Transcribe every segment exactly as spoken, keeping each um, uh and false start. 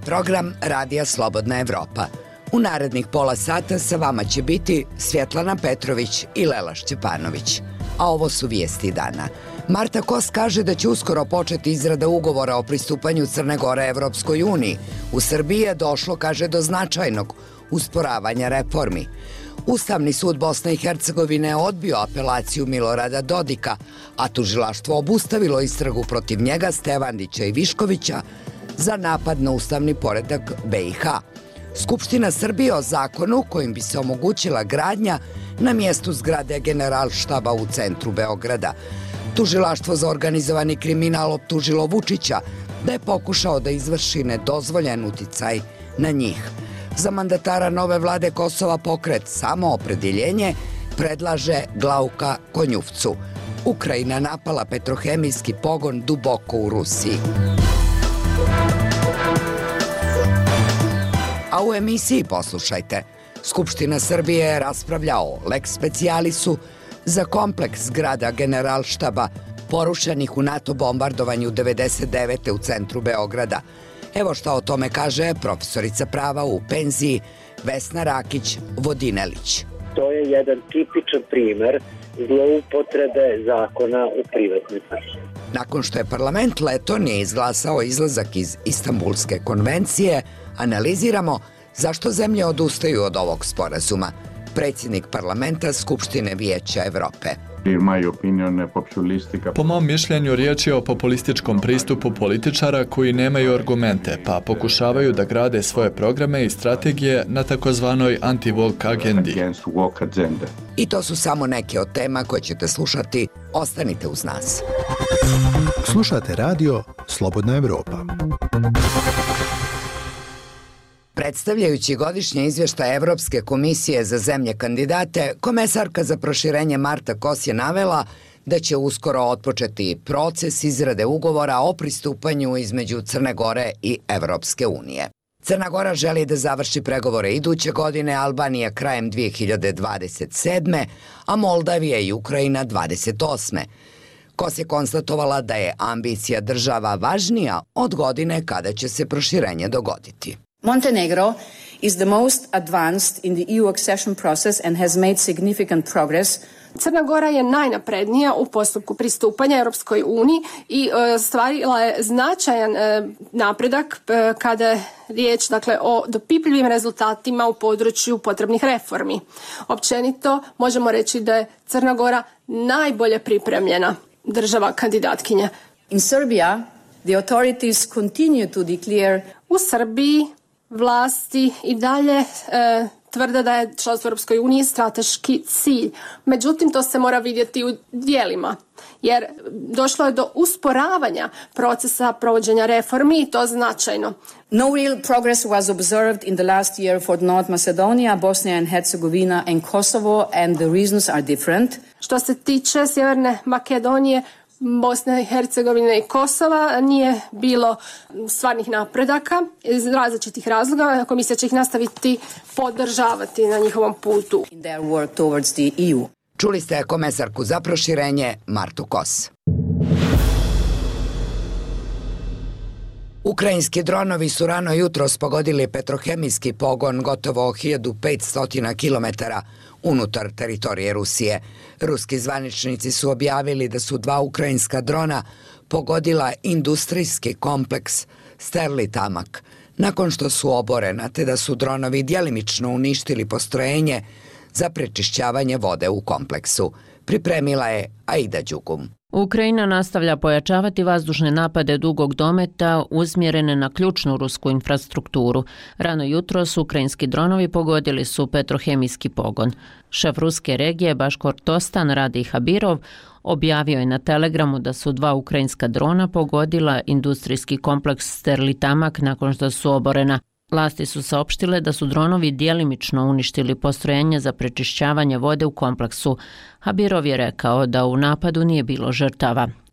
program Radija Slobodna Evropa. U narednih pola sata sa vama će biti Svjetlana Petrović i Lela Šćepanović. A ovo su vijesti dana. Marta Kos kaže da će uskoro početi izrada ugovora o pristupanju Crne Gore Evropskoj uniji. U Srbiji je došlo, kaže, do značajnog usporavanja reformi. Ustavni sud Bosne i Hercegovine je odbio apelaciju Milorada Dodika, a tužilaštvo obustavilo istragu protiv njega, Stevandića i Viškovića za napad na ustavni poredak B i H. Skupština Srbije o zakonu kojim bi se omogućila gradnja na mjestu zgrade Generalštaba u centru Beograda. Tužilaštvo za organizovani kriminal optužilo Vučića da je pokušao da izvrši nedozvoljen uticaj na njih. Za mandatara nove vlade Kosova pokret Samoopredjeljenje predlaže Glauka Konjufcu. Ukrajina napala petrohemijski pogon duboko u Rusiji. A u emisiji poslušajte. Skupština Srbije raspravlja o lex specialisu za kompleks zgrada Generalštaba porušenih u NATO bombardovanju devedeset devete u centru Beograda. Evo šta o tome kaže profesorica prava u penziji Vesna Rakić-Vodinelić. To je jedan tipičan primer zloupotrebe zakona u privatnoj sferi. Nakon što je parlament Letonije izglasao izlazak iz Istanbulske konvencije, analiziramo zašto zemlje odustaju od ovog sporazuma. Predsjednik parlamenta Skupštine Vijeća Evrope. Po mom mišljenju riječ je o populističkom pristupu političara koji nemaju argumente, pa pokušavaju da grade svoje programe i strategije na takozvanoj anti-woke agendi. I to su samo neke od tema koje ćete slušati. Ostanite uz nas. Slušate radio Slobodna Evropa. Predstavljajući godišnje izvještaje Evropske komisije za zemlje kandidate, komesarka za proširenje Marta Kos je navela da će uskoro otpočeti proces izrade ugovora o pristupanju između Crne Gore i Evropske unije. Crna Gora želi da završi pregovore iduće godine, Albanija krajem dvije hiljade dvadeset sedme, a Moldavija i Ukrajina dvadeset osme. Kos je konstatovala da je ambicija država važnija od godine kada će se proširenje dogoditi. Montenegro is the most advanced in the E U accession process and has made significant progress. Crna Gora je najnaprednija u postupku pristupanja Europskoj uniji i e, stvarila je značajan e, napredak e, kada je riječ, dakle, o dopipljivim rezultatima u području potrebnih reformi. Općenito možemo reći da je Crna Gora najbolje pripremljena država kandidatkinja. In Serbia, the authorities continue to declare U Srbiji vlasti i dalje e, tvrde da je članstvo u Europskoj uniji strateški cilj. Međutim, to se mora vidjeti u djelima, jer došlo je do usporavanja procesa provođenja reformi i to značajno. No real progress was observed in the last year for North Macedonia, Bosnia and Herzegovina and Kosovo, and the reasons are different. Što se tiče Sjeverne Makedonije, Bosne i Hercegovine i Kosova nije bilo stvarnih napredaka iz različitih razloga. Komisija će ih nastaviti podržavati na njihovom putu. Čuli ste komesarku za proširenje Martu Kos. Ukrajinski dronovi su rano jutros pogodili petrohemijski pogon gotovo hiljadu petsto kilometara unutar teritorije Rusije. Ruski zvaničnici su objavili da su dva ukrajinska drona pogodila industrijski kompleks Sterlitamak, nakon što su oborena, te da su dronovi djelimično uništili postrojenje za prečišćavanje vode u kompleksu. Pripremila je Aida Đugum. Ukrajina nastavlja pojačavati vazdušne napade dugog dometa usmjerene na ključnu rusku infrastrukturu. Rano jutros ukrajinski dronovi pogodili su petrohemijski pogon. Šef ruske regije Baškortostan Radij Habirov objavio je na Telegramu da su dva ukrajinska drona pogodila industrijski kompleks Sterlitamak nakon što su oborena. Vlasti su saopštile da su dronovi djelimično uništili postrojenje za prečišćavanje vode u kompleksu. Habirov je rekao da u napadu nije bilo žrtava.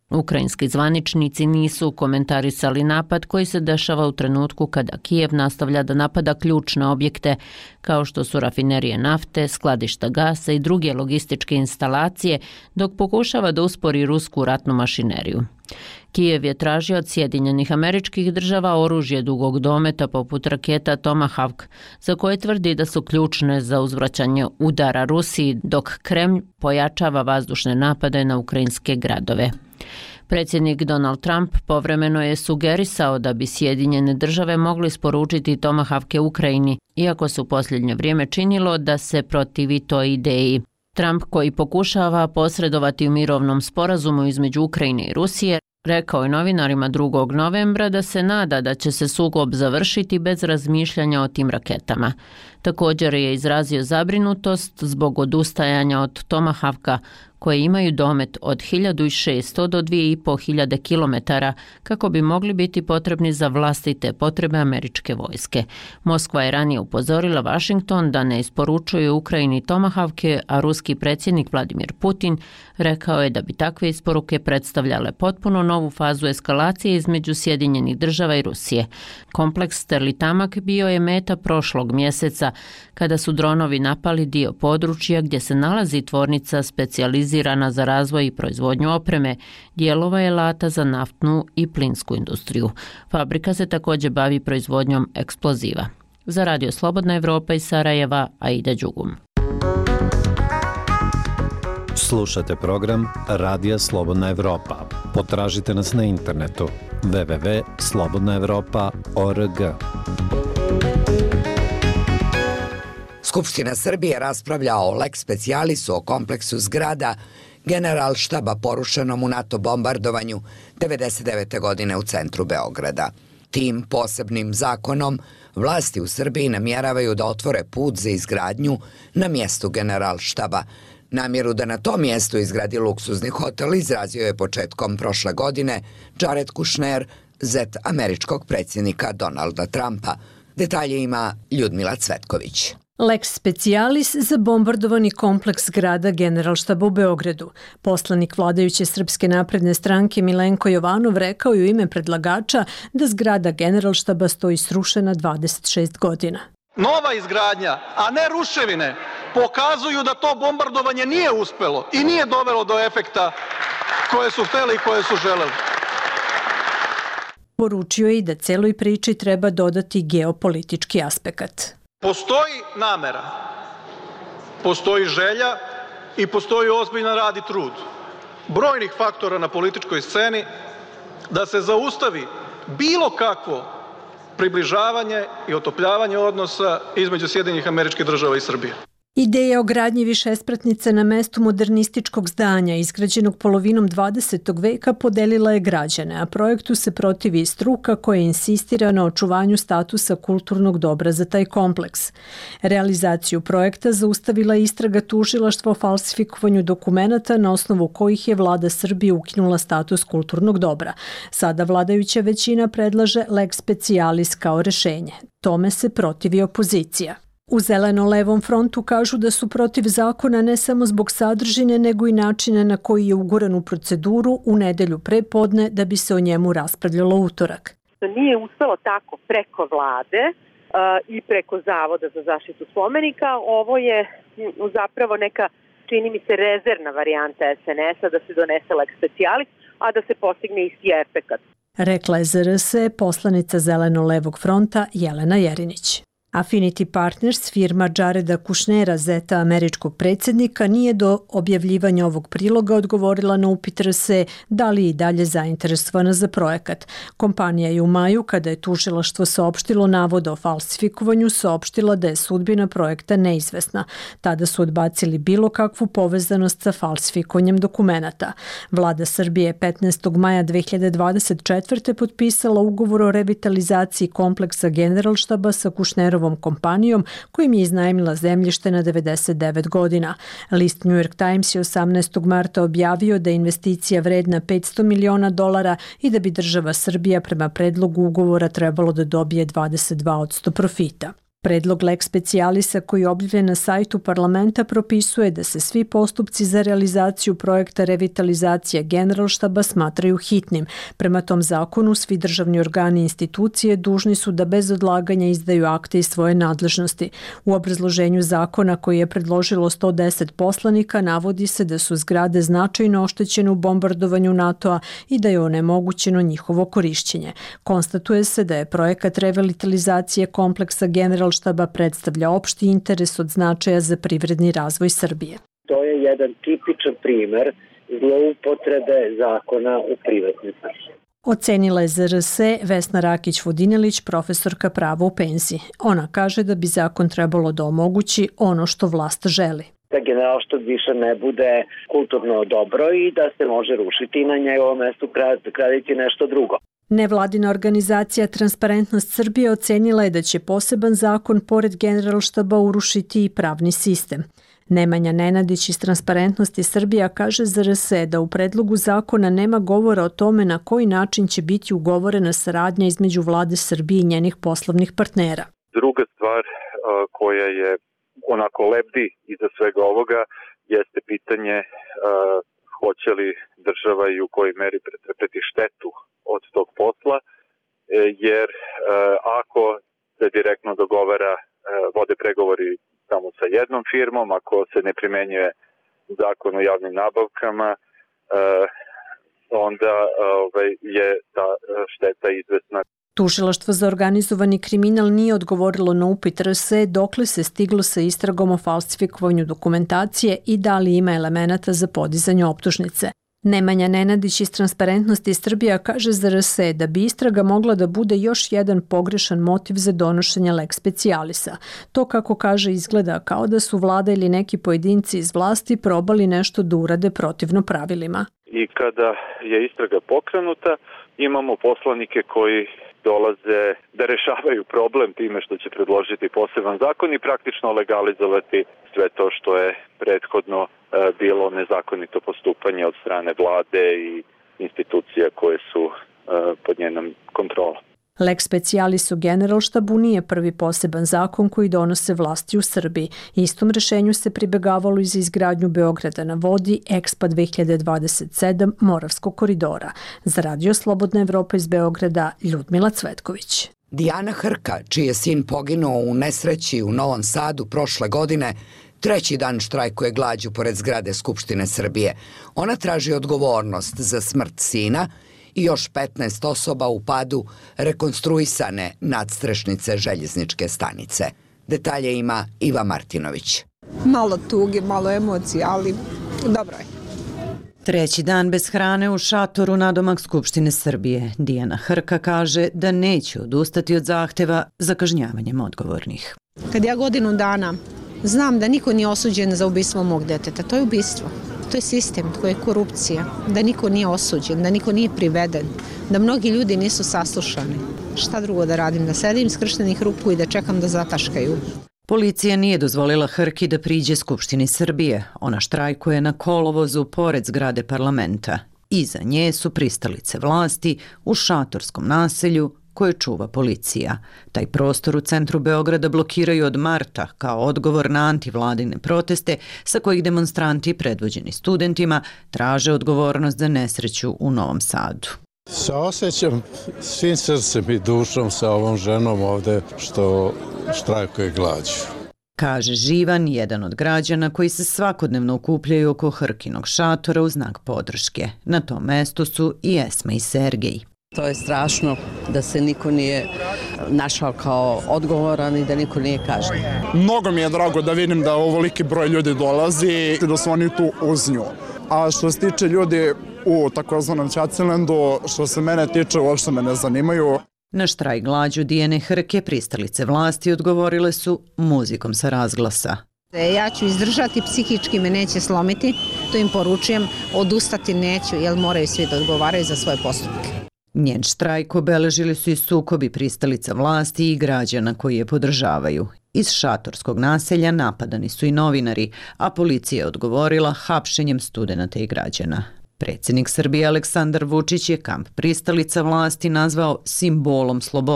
Ukrajinski zvaničnici nisu komentarisali napad koji se dešava u trenutku kada Kijev nastavlja da napada ključne objekte kao što su rafinerije nafte, skladišta gasa i druge logističke instalacije, dok pokušava da uspori rusku ratnu mašineriju. Kijev je tražio od Sjedinjenih Američkih Država oružje dugog dometa poput raketa Tomahawk, za koje tvrdi da su ključne za uzvraćanje udara Rusiji, dok Kremlj pojačava vazdušne napade na ukrajinske gradove. Predsjednik Donald Trump povremeno je sugerisao da bi Sjedinjene Države mogli isporučiti Tomahawke Ukrajini, iako se u posljednje vrijeme činilo da se protivi toj ideji. Trump, koji pokušava posredovati u mirovnom sporazumu između Ukrajine i Rusije, rekao je novinarima drugog novembra da se nada da će se sukob završiti bez razmišljanja o tim raketama. Također je izrazio zabrinutost zbog odustajanja od Tomahawka, koje imaju domet od hiljadu šesto do dvije i pol hiljade kilometara kako bi mogli biti potrebni za vlastite potrebe američke vojske. Moskva je ranije upozorila Washington da ne isporučuje Ukrajini Tomahawke, a ruski predsjednik Vladimir Putin rekao je da bi takve isporuke predstavljale potpuno novu fazu eskalacije između Sjedinjenih Država i Rusije. Kompleks Sterlitamak bio je meta prošlog mjeseca kada su dronovi napali dio područja gdje se nalazi tvornica specijalizirana za razvoj i proizvodnju opreme, dijelova i alata za naftnu i plinsku industriju. Fabrika se također bavi proizvodnjom eksploziva. Za Radio Slobodna Evropa iz Sarajeva, Aida Đugum. Slušate program Radija Slobodna Evropa. Potražite nas na internetu w w w tačka slobodna evropa tačka org. Skupština Srbije raspravlja o lex specialisu o kompleksu zgrada Generalštaba porušenom u NATO bombardovanju devedeset devete. godine u centru Beograda. Tim posebnim zakonom vlasti u Srbiji namjeravaju da otvore put za izgradnju na mjestu Generalštaba. Namjeru da na tom mjestu izgradi luksuzni hotel izrazio je početkom prošle godine Jared Kushner, zet američkog predsjednika Donalda Trumpa. Detalje ima Ljudmila Cvetković. Lex specialis za bombardovani kompleks zgrada Generalštaba u Beogradu. Poslanik vladajuće Srpske napredne stranke Milenko Jovanov rekao je u ime predlagača da zgrada Generalštaba stoji srušena dvadeset šest godina. Nova izgradnja, a ne ruševine, pokazuju da to bombardovanje nije uspelo i nije dovelo do efekta koje su hteli i koje su želeli. Poručio je i da celoj priči treba dodati geopolitički aspekat. Postoji namera, postoji želja i postoji ozbiljan rad i trud brojnih faktora na političkoj sceni da se zaustavi bilo kakvo približavanje i otopljavanje odnosa između Sjedinjenih Američkih Država i Srbije. Ideja o gradnji višespratnice na mestu modernističkog zdanja izgrađenog polovinom dvadesetog veka podelila je građane, a projektu se protivi i struka koja insistira na očuvanju statusa kulturnog dobra za taj kompleks. Realizaciju projekta zaustavila je istraga tužilaštva o falsifikovanju dokumenata na osnovu kojih je vlada Srbije ukinula status kulturnog dobra. Sada vladajuća većina predlaže lex specialis kao rešenje. Tome se protivi opozicija. U Zeleno-levom frontu kažu da su protiv zakona ne samo zbog sadržine, nego i načina na koji je uguran u proceduru u nedelju pre podne da bi se o njemu raspravljalo utorak. Nije uspelo tako preko vlade uh, i preko Zavoda za zaštitu spomenika. Ovo je zapravo neka, čini mi se, rezervna varijanta es en es-a da se donese lex specialis, a da se postigne isti efekat. Rekla je zet er es poslanica Zeleno-levog fronta Jelena Jerinić. Affinity Partners, firma Jareda Kushnera, zeta američkog predsjednika, nije do objavljivanja ovog priloga odgovorila na upit er es e da li je i dalje zainteresovana za projekat. Kompanija je u maju, kada je tužilaštvo saopštilo navode o falsifikovanju, saopštila da je sudbina projekta neizvesna. Tada su odbacili bilo kakvu povezanost sa falsifikovanjem dokumenata. Vlada Srbije je petnaestog maja dve hiljade dvadeset četvrte. potpisala ugovor o revitalizaciji kompleksa Generalštaba sa Kushnerovom kompanijom kojim je iznajmila zemljište na devedeset devet godina. List New York Times je osamnaestog marta objavio da je investicija vredna petsto miliona dolara i da bi država Srbija prema predlogu ugovora trebalo da dobije dvadeset dva posto profita. Predlog lex specialisa koji je objavljen na sajtu parlamenta propisuje da se svi postupci za realizaciju projekta revitalizacije Generalštaba smatraju hitnim. Prema tom zakonu svi državni organi i institucije dužni su da bez odlaganja izdaju akte iz svoje nadležnosti. U obrazloženju zakona koji je predložilo sto deset poslanika navodi se da su zgrade značajno oštećene u bombardovanju NATO-a i da je onemogućeno njihovo korišćenje. Konstatuje se da je projekat revitalizacije kompleksa Generalštaba štaba predstavlja opšti interes od značaja za privredni razvoj Srbije. To je jedan tipičan primer zloupotrebe zakona u privatne svrhe. Ocenila je Z R S Vesna Rakić-Vodinelić, profesorka prava u penziji. Ona kaže da bi zakon trebalo da omogući ono što vlast želi. Da Generalštab više ne bude kulturno dobro i da se može rušiti i na njegovom mestu graditi nešto drugo. Nevladina organizacija Transparentnost Srbije ocenila je da će poseban zakon pored Generalštaba urušiti i pravni sistem. Nemanja Nenadić iz Transparentnosti Srbija kaže Z R S da u predlogu zakona nema govora o tome na koji način će biti ugovorena saradnja između vlade Srbije i njenih poslovnih partnera. Druga stvar koja je onako lebdi iza svega ovoga jeste pitanje hoće li država i u kojoj meri pretrpeti štetu od tog posla, jer ako se direktno dogovara, vode pregovori samo sa jednom firmom, ako se ne primenjuje zakon o javnim nabavkama, onda je ta šteta izvesna. Tužilaštvo za organizovani kriminal nije odgovorilo na upit R S dokle se stiglo sa istragom o falsifikovanju dokumentacije i da li ima elemenata za podizanje optužnice. Nemanja Nenadić iz Transparentnosti Srbija kaže za R S da bi istraga mogla da bude još jedan pogrešan motiv za donošenje lex specialisa. To, kako kaže, izgleda kao da su vlada ili neki pojedinci iz vlasti probali nešto da urade protivno pravilima. I kada je istraga pokrenuta, imamo poslanike koji dolaze da rešavaju problem time što će predložiti poseban zakon i praktično legalizovati sve to što je prethodno bilo nezakonito postupanje od strane vlade i institucija koje su pod njenom kontrolom. Lex specialis u Generalštabu nije prvi poseban zakon koji donose vlasti u Srbiji. Istom rešenju se pribegavalo i za izgradnju Beograda na vodi, Expo dve hiljade dvadeset sedam, Moravskog koridora. Za Radio Slobodna Evropa iz Beograda, Ljudmila Cvetković. Dijana Hrka, čiji je sin poginuo u nesreći u Novom Sadu prošle godine, treći dan štrajkuje glađu pored zgrade Skupštine Srbije. Ona traži odgovornost za smrt sina i još petnaest osoba u padu rekonstruisane nadstrešnice željezničke stanice. Detalje ima Iva Martinović. Malo tuge, malo emocija, ali dobro je. Treći dan bez hrane u šatoru nadomak Skupštine Srbije. Dijana Hrka kaže da neće odustati od zahteva za kažnjavanjem odgovornih. Kad ja godinu dana znam da niko nije osuđen za ubistvo mog deteta, to je ubistvo. To je sistem, to je korupcija, da niko nije osuđen, da niko nije priveden, da mnogi ljudi nisu saslušani. Šta drugo da radim, da sedim skrštenih ruku i da čekam da zataškaju. Policija nije dozvolila Hrki da priđe Skupštini Srbije. Ona štrajkuje na kolovozu pored zgrade parlamenta. Iza nje su pristalice vlasti u šatorskom naselju koje čuva policija. Taj prostor u centru Beograda blokiraju od marta kao odgovor na antivladine proteste sa kojih demonstranti predvođeni studentima traže odgovornost za nesreću u Novom Sadu. Saosećam svim srcem i dušom sa ovom ženom ovde što štrajkuje glađu. Kaže Živan, jedan od građana koji se svakodnevno okupljaju oko Hrkinog šatora u znak podrške. Na tom mestu su i Esma i Sergej. To je strašno da se niko nije našao kao odgovoran i da niko nije kažnjen. Mnogo mi je drago da vidim da ovoliki broj ljudi dolazi i da su oni tu uz nju. A što se tiče ljudi u takozvanom Ćacilendu, što se mene tiče, uopšte me ne zanimaju. Na štrajk glađu Dijane Hrke pristalice vlasti odgovorile su muzikom sa razglasa. Ja ću izdržati, psihički me neće slomiti, to im poručujem, odustati neću, jer moraju svi da odgovaraju za svoje postupke. Njen štrajk obeležili su i sukobi pristalica vlasti i građana koji je podržavaju. Iz šatorskog naselja napadani su i novinari, a policija je odgovorila hapšenjem studenata i građana. Predsjednik Srbije Aleksandar Vučić je kamp pristalica vlasti nazvao simbolom slobode,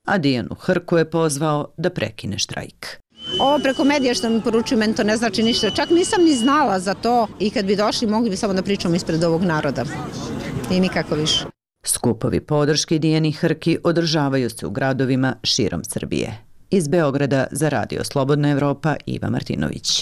a Dijanu Hrku je pozvao da prekine štrajk. Ovo preko medija što mi poručuju, meni to ne znači ništa. Čak nisam ni znala za to i kad bi došli mogli bi samo da pričamo ispred ovog naroda. I nikako više. Skupovi podrške Dijani Hrki održavaju se u gradovima širom Srbije. Iz Beograda za Radio Slobodna Evropa, Iva Martinović.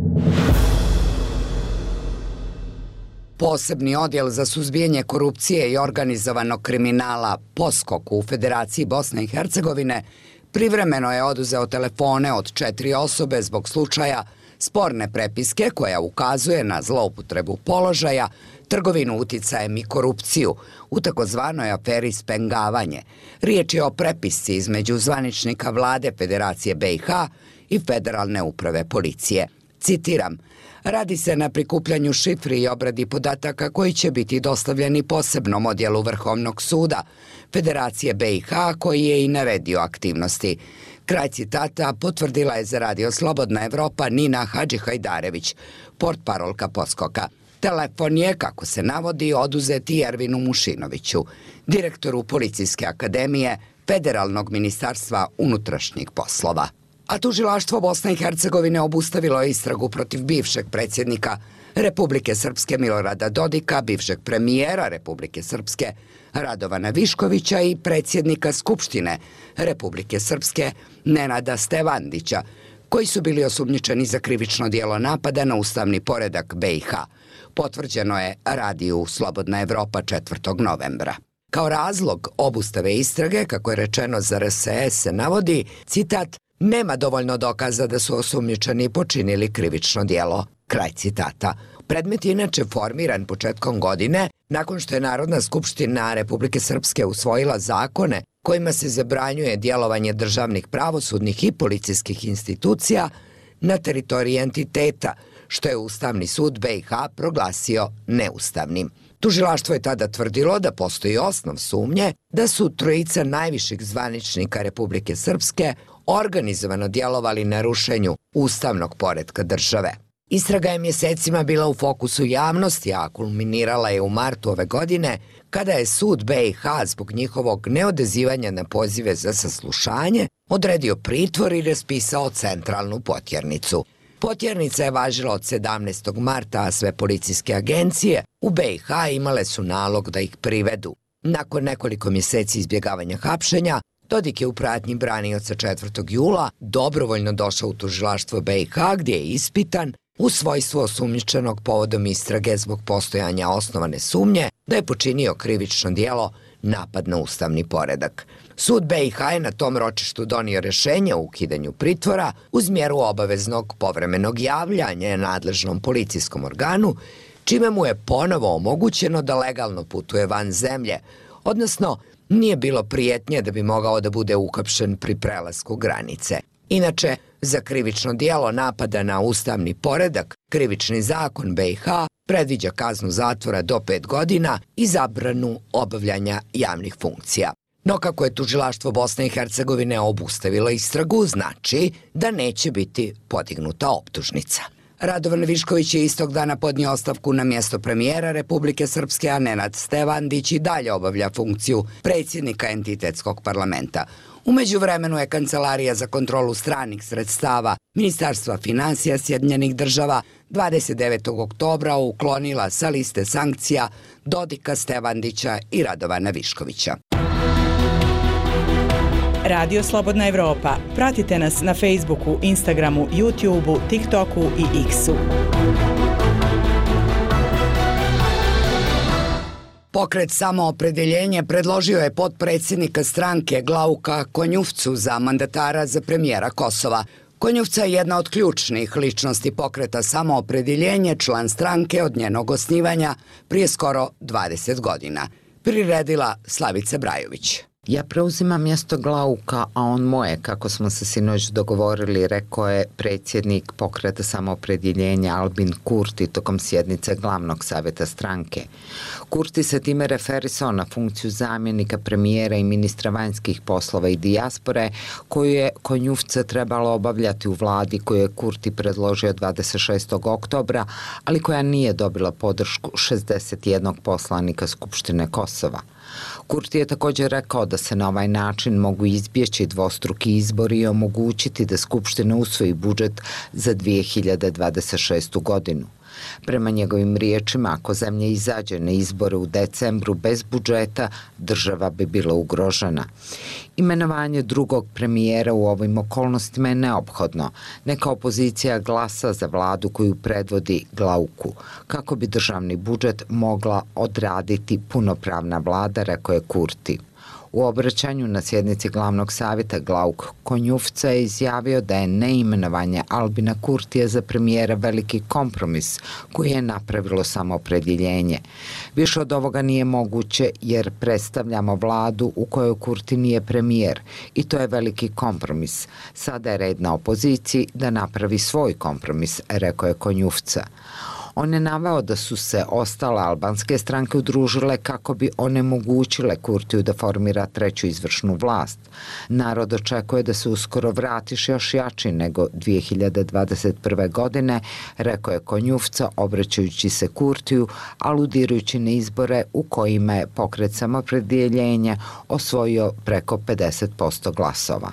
Posebni odjel za suzbijanje korupcije i organizovanog kriminala POSKOK u Federaciji Bosne i Hercegovine privremeno je oduzeo telefone od četiri osobe zbog slučaja sporne prepiske koja ukazuje na zloupotrebu položaja, trgovinu uticajem i korupciju u takozvanoj aferi Spengavanje. Riječ je o prepisci između zvaničnika vlade Federacije B i H i Federalne uprave policije. Citiram: radi se na prikupljanju šifri i obradi podataka koji će biti dostavljeni posebnom odjelu Vrhovnog suda Federacije B i H koji je i naredio aktivnosti. Kraj citata potvrdila je za Radio Slobodna Evropa Nina Hadžihajdarević, portparolka POSKOK-a. Telefon je, kako se navodi, oduzet i Ervinu Mušinoviću, direktoru Policijske akademije Federalnog ministarstva unutrašnjih poslova. A tužilaštvo Bosne i Hercegovine obustavilo je istragu protiv bivšeg predsjednika Republike Srpske Milorada Dodika, bivšeg premijera Republike Srpske Radovana Viškovića i predsjednika Skupštine Republike Srpske Nenada Stevandića, koji su bili osumnjičeni za krivično djelo napada na ustavni poredak B i H. Potvrđeno je Radiju Slobodna Evropa četvrtog novembra. Kao razlog obustave istrage, kako je rečeno za R S S, se navodi, citat, nema dovoljno dokaza da su osumnjičeni počinili krivično djelo. Kraj citata. Predmet je inače formiran početkom godine, nakon što je Narodna skupština Republike Srpske usvojila zakone kojima se zabranjuje djelovanje državnih pravosudnih i policijskih institucija na teritoriji entiteta, što je Ustavni sud B i H proglasio neustavnim. Tužilaštvo je tada tvrdilo da postoji osnov sumnje da su trojica najviših zvaničnika Republike Srpske organizovano djelovali na rušenju ustavnog poretka države. Istraga je mjesecima bila u fokusu javnosti, a kulminirala je u martu ove godine, kada je sud B i H zbog njihovog neodazivanja na pozive za saslušanje odredio pritvor i raspisao centralnu potjernicu. Potjernica je važila od sedamnaestog marta, a sve policijske agencije u B i H imale su nalog da ih privedu. Nakon nekoliko mjeseci izbjegavanja hapšenja, Dodik je u pratnji branioca četvrtog jula dobrovoljno došao u tužilaštvo B i H gdje je ispitan u svojstvu osumnjičenog povodom istrage zbog postojanja osnovane sumnje da je počinio krivično djelo napad na ustavni poredak. Sud B i H je na tom ročištu donio rješenje o ukidanju pritvora uz mjeru obaveznog povremenog javljanja nadležnom policijskom organu, čime mu je ponovo omogućeno da legalno putuje van zemlje, odnosno nije bilo prijetnje da bi mogao da bude uhapšen pri prelasku granice. Inače, za krivično djelo napada na ustavni poredak, krivični zakon B i H predviđa kaznu zatvora do pet godina i zabranu obavljanja javnih funkcija. No kako je tužilaštvo Bosne i Hercegovine obustavilo istragu, znači da neće biti podignuta optužnica. Radovan Višković je istog dana podnio ostavku na mjesto premijera Republike Srpske, a Nenad Stevandić i dalje obavlja funkciju predsjednika entitetskog parlamenta. U međuvremenu je Kancelarija za kontrolu stranih sredstava Ministarstva financija Sjedinjenih država dvadeset devetog oktobra uklonila sa liste sankcija Dodika, Stevandića i Radovana Viškovića. Radio Slobodna Evropa. Pratite nas na Facebooku, Instagramu, YouTubeu, TikToku i X-u. Pokret Samoopredjeljenje predložio je potpredsjednika stranke Glauka Konjufcu za mandatara za premijera Kosova. Konjufca je jedna od ključnih ličnosti pokreta Samoopredjeljenje, član stranke od njenog osnivanja prije skoro dvadeset godina. Priredila Slavica Brajović. Ja preuzimam mjesto Glauka, a on moje, kako smo se sinoć dogovorili, rekao je predsjednik pokreta Samoopredjeljenja Albin Kurti tokom sjednice glavnog savjeta stranke. Kurti se time referisao na funkciju zamjenika premijera i ministra vanjskih poslova i dijaspore, koju je Konjufca trebalo obavljati u vladi koju je Kurti predložio dvadeset šestog oktobra, ali koja nije dobila podršku šezdeset jednog poslanika Skupštine Kosova. Kurti je također rekao da se na ovaj način mogu izbjeći dvostruki izbori i omogućiti da Skupština usvoji budžet za dvije hiljade dvadeset šestu godinu. Prema njegovim riječima, ako zemlja izađe na izbore u decembru bez budžeta, država bi bila ugrožena. Imenovanje drugog premijera u ovim okolnostima je neophodno. Neka opozicija glasa za vladu koju predvodi Glauku, kako bi državni budžet mogla odraditi punopravna vlada, rekao je Kurti. U obraćanju na sjednici glavnog savjeta Glauk Konjufca je izjavio da je neimenovanje Albina Kurtija za premijera veliki kompromis koji je napravilo samoopredjeljenje. Više od ovoga nije moguće jer predstavljamo vladu u kojoj Kurti nije premijer i to je veliki kompromis. Sada je red na opoziciji da napravi svoj kompromis, rekao je Konjufca. On je naveo da su se ostale albanske stranke udružile kako bi onemogućile Kurtiju da formira treću izvršnu vlast. Narod očekuje da se uskoro vratiš još jači nego dvije hiljade dvadeset prve. godine, rekao je Konjufca obraćajući se Kurtiju, aludirajući na izbore u kojima je pokret samoopredjeljenja osvojio preko pedeset posto glasova.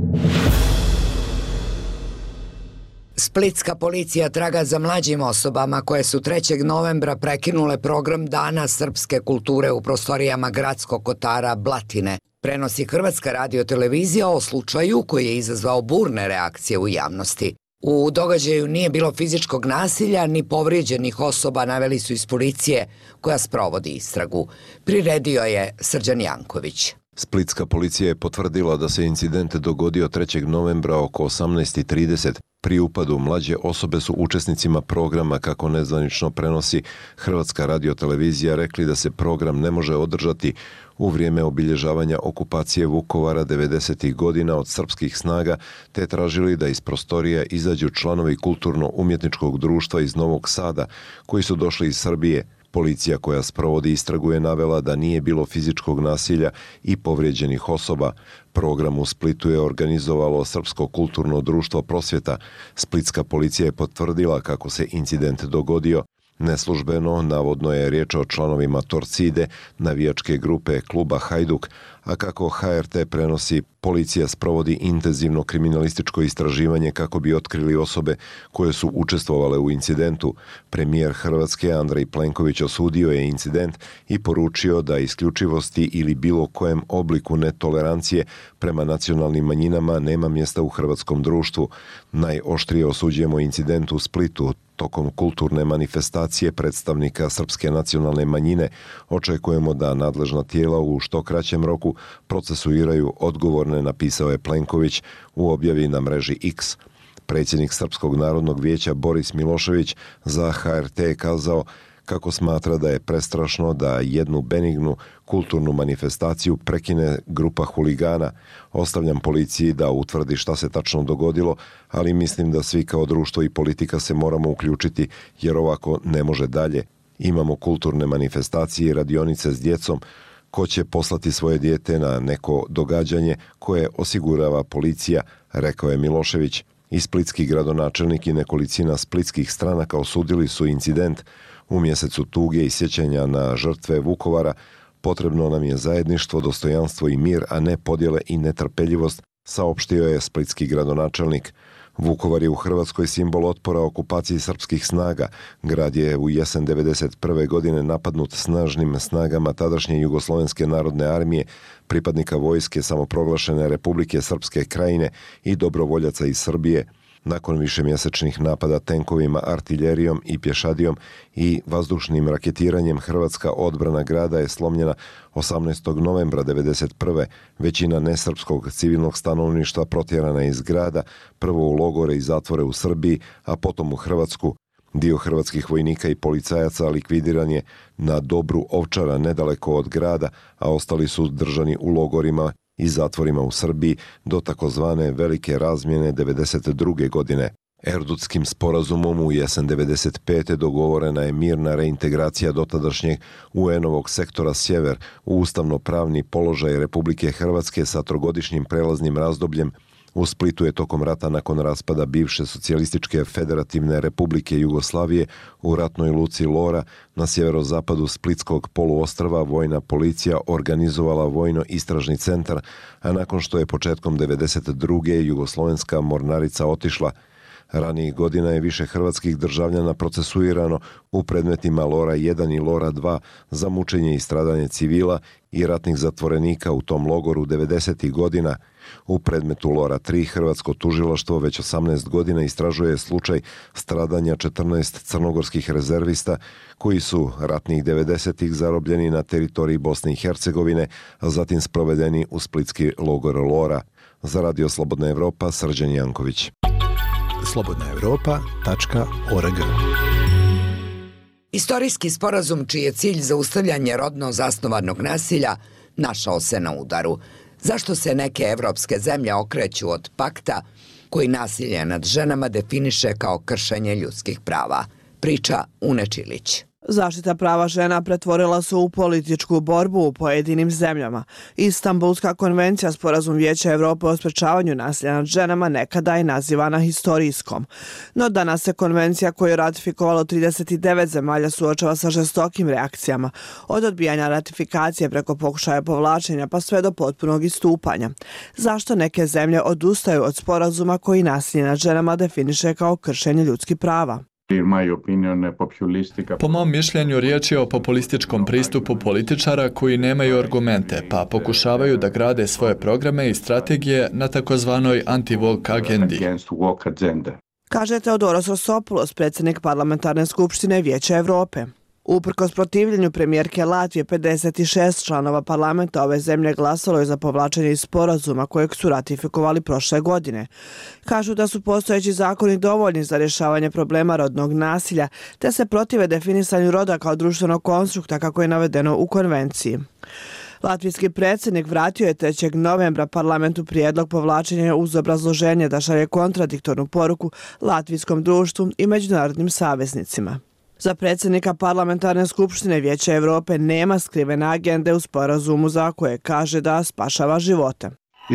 Splitska policija traga za mlađim osobama koje su trećeg novembra prekinule program Dana srpske kulture u prostorijama gradskog kotara Blatine. Prenosi Hrvatska radiotelevizija o slučaju koji je izazvao burne reakcije u javnosti. U događaju nije bilo fizičkog nasilja ni povrijeđenih osoba, naveli su iz policije koja sprovodi istragu. Priredio je Srđan Janković. Splitska policija je potvrdila da se incident dogodio trećeg novembra oko osamnaest i trideset. Pri upadu mlađe osobe su učesnicima programa, kako nezvanično prenosi Hrvatska radiotelevizija, rekli da se program ne može održati u vrijeme obilježavanja okupacije Vukovara devedesetih godina od srpskih snaga, te tražili da iz prostorija izađu članovi kulturno-umjetničkog društva iz Novog Sada, koji su došli iz Srbije. Policija koja sprovodi istragu je navela da nije bilo fizičkog nasilja i povrijeđenih osoba. Program u Splitu je organizovalo Srpsko kulturno društvo Prosvjeta. Splitska policija je potvrdila kako se incident dogodio. Neslužbeno, navodno je riječ o članovima Torcide, navijačke grupe kluba Hajduk, a kako H R T prenosi, policija sprovodi intenzivno kriminalističko istraživanje kako bi otkrili osobe koje su učestvovale u incidentu. Premijer Hrvatske Andrej Plenković osudio je incident i poručio da isključivosti ili bilo kojem obliku netolerancije prema nacionalnim manjinama nema mjesta u hrvatskom društvu. Najoštrije osuđujemo incident u Splitu. Tokom kulturne manifestacije predstavnika srpske nacionalne manjine očekujemo da nadležna tijela u što kraćem roku procesuiraju odgovorne, napisao je Plenković u objavi na mreži X. Predsjednik Srpskog narodnog vijeća Boris Milošević za H R T je kazao kako smatra da je prestrašno da jednu benignu kulturnu manifestaciju prekine grupa huligana. Ostavljam policiji da utvrdi šta se tačno dogodilo, ali mislim da svi kao društvo i politika se moramo uključiti jer ovako ne može dalje. Imamo kulturne manifestacije i radionice s djecom. Ko će poslati svoje dijete na neko događanje koje osigurava policija, rekao je Milošević. I splitski gradonačelnik i nekolicina splitskih stranaka osudili su incident. U mjesecu tuge i sjećanja na žrtve Vukovara potrebno nam je zajedništvo, dostojanstvo i mir, a ne podjele i netrpeljivost, saopštio je splitski gradonačelnik. Vukovar je u Hrvatskoj simbol otpora okupaciji srpskih snaga. Grad je u jesen devedeset prve. godine napadnut snažnim snagama tadašnje Jugoslovenske narodne armije, pripadnika vojske samoproglašene Republike Srpske Krajine i dobrovoljaca iz Srbije. Nakon višemjesečnih napada tenkovima, artiljerijom i pješadijom i vazdušnim raketiranjem, hrvatska odbrana grada je slomljena osamnaestog novembra devedeset prve. Većina nesrpskog civilnog stanovništva protjerana je iz grada, prvo u logore i zatvore u Srbiji, a potom u Hrvatsku. Dio hrvatskih vojnika i policajaca likvidiran je na Dobru Ovčara nedaleko od grada, a ostali su držani u logorima i zatvorima u Srbiji do takozvane velike razmjene devedeset druge. godine. Erdutskim sporazumom u jesen devedeset pete. dogovorena je mirna reintegracija dotadašnjeg U N-ovog sektora Sjever u ustavno-pravni položaj Republike Hrvatske sa trogodišnjim prelaznim razdobljem U Splitu je tokom rata nakon raspada bivše socijalističke federativne republike Jugoslavije u ratnoj luci Lora na sjeverozapadu Splitskog poluostrva vojna policija organizovala vojno-istražni centar, a nakon što je početkom devedeset druge jugoslovenska mornarica otišla, ranijih godina je više hrvatskih državljana procesuirano u predmetima Lora jedan i Lora dva za mučenje i stradanje civila i ratnih zatvorenika u tom logoru devedesetih godina. U predmetu Lora tri hrvatsko tužilaštvo već osamnaest godina istražuje slučaj stradanja četrnaest crnogorskih rezervista koji su ratnih devedesetih zarobljeni na teritoriji Bosne i Hercegovine, a zatim sprovedeni u splitski logor Lora. Za Radio Slobodna Evropa, Srđan Janković. slobodna evropa tačka org. Istorijski sporazum čiji je cilj zaustavljanje rodno zasnovanog nasilja našao se na udaru. Zašto se neke evropske zemlje okreću od pakta koji nasilje nad ženama definiše kao kršenje ljudskih prava? Priča Une Čilić. Zaštita prava žena pretvorila se u političku borbu u pojedinim zemljama. Istanbulska konvencija, sporazum Vijeća Evrope o sprečavanju nasilja nad ženama, nekada je nazivana historijskom. No danas se konvencija koju je ratifikovalo trideset devet zemalja suočava sa žestokim reakcijama, od odbijanja ratifikacije preko pokušaja povlačenja pa sve do potpunog istupanja. Zašto neke zemlje odustaju od sporazuma koji nasilje nad ženama definiše kao kršenje ljudskih prava? Po mom mišljenju riječ je o populističkom pristupu političara koji nemaju argumente, pa pokušavaju da grade svoje programe i strategije na takozvanoj anti-woke agendi. Kaže Teodoros Rosopoulos, predsjednik Parlamentarne skupštine Vijeća Evrope. Uprkos protivljenju premijerke Latvije, pedeset šest članova parlamenta ove zemlje glasalo je za povlačenje iz sporazuma kojeg su ratifikovali prošle godine. Kažu da su postojeći zakoni dovoljni za rješavanje problema rodnog nasilja, te se protive definisanju roda kao društvenog konstrukta kako je navedeno u konvenciji. Latvijski predsjednik vratio je trećeg novembra parlamentu prijedlog povlačenja uz obrazloženje da šalje kontradiktornu poruku latvijskom društvu i međunarodnim saveznicima. Za predsjednika Parlamentarne skupštine Vijeća Evrope nema skrivene agende u sporazumu za koje kaže da spašava živote.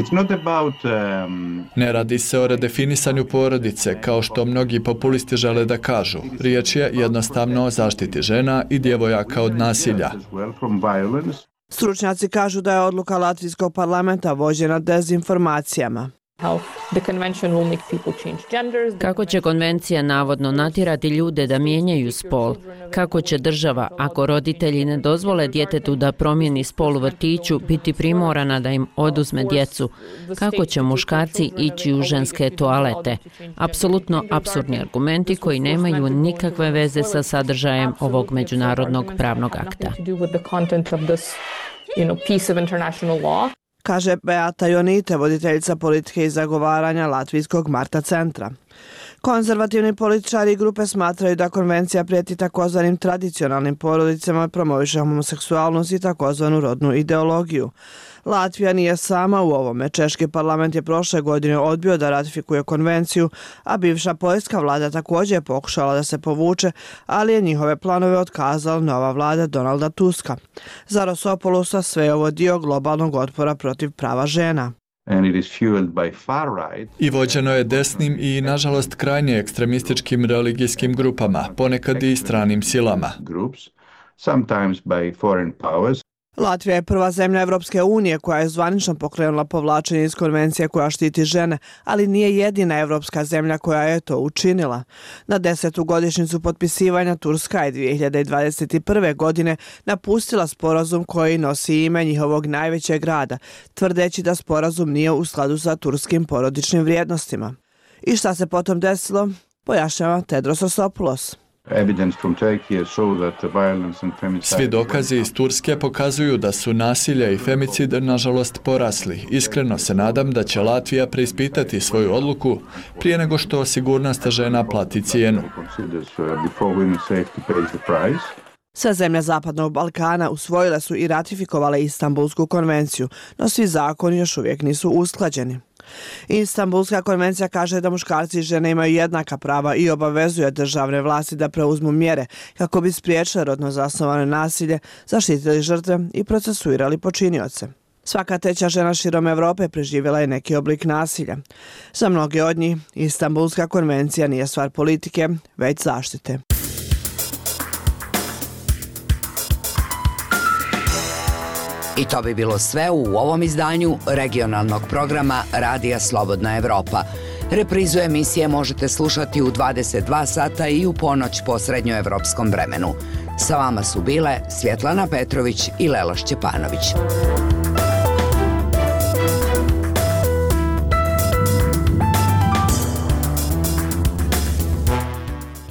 Ne radi se o redefinisanju porodice, kao što mnogi populisti žele da kažu. Riječ je jednostavno o zaštiti žena i djevojaka od nasilja. Stručnjaci kažu da je odluka Latvijskog parlamenta vođena dezinformacijama. Kako će konvencija navodno natjerati ljude da mijenjaju spol? Kako će država, ako roditelji ne dozvole djetetu da promijeni spol u vrtiću, biti primorana da im oduzme djecu? Kako će muškarci ići u ženske toalete? Apsolutno apsurdni argumenti koji nemaju nikakve veze sa sadržajem ovog međunarodnog pravnog akta. Kaže Beata Jonite, voditeljica politike i zagovaranja Latvijskog Marta centra. Konzervativni političari i grupe smatraju da konvencija prijeti takozvanim tradicionalnim porodicama, promoviše homoseksualnost i takozvanu rodnu ideologiju. Latvija nije sama u ovome. Češki parlament je prošle godine odbio da ratifikuje konvenciju, a bivša poljska vlada također je pokušala da se povuče, ali je njihove planove otkazala nova vlada Donalda Tuska. Za Rosopoulosa sve je ovo dio globalnog otpora protiv prava žena. I vođeno je desnim i, nažalost, krajnje ekstremističkim religijskim grupama, ponekad i stranim silama. Latvija je prva zemlja Evropske unije koja je zvanično pokrenula povlačenje iz konvencije koja štiti žene, ali nije jedina evropska zemlja koja je to učinila. Na desetu godišnjicu potpisivanja Turska je dvije hiljade dvadeset prve. godine napustila sporazum koji nosi ime njihovog najvećeg grada, tvrdeći da sporazum nije u skladu sa turskim porodičnim vrijednostima. I šta se potom desilo, pojašnjava Tedros Rosopoulos. Svi dokazi iz Turske pokazuju da su nasilje i femicid nažalost porasli. Iskreno se nadam da će Latvija preispitati svoju odluku prije nego što sigurnost žena plati cijenu. Sve zemlje Zapadnog Balkana usvojile su i ratifikovale Istanbulsku konvenciju, no svi zakoni još uvijek nisu usklađeni. Istanbulska konvencija kaže da muškarci i žene imaju jednaka prava i obavezuje državne vlasti da preuzmu mjere kako bi spriječile rodno zasnovano nasilje, zaštitili žrtve i procesuirali počinioce. Svaka treća žena širom Evrope preživjela je neki oblik nasilja. Za mnoge od njih, Istanbulska konvencija nije stvar politike, već zaštite. I to bi bilo sve u ovom izdanju regionalnog programa Radija Slobodna Evropa. Reprizu emisije možete slušati u dvadeset dva sata i u ponoć po srednjoevropskom vremenu. Sa vama su bile Svjetlana Petrović i Lela Šćepanović.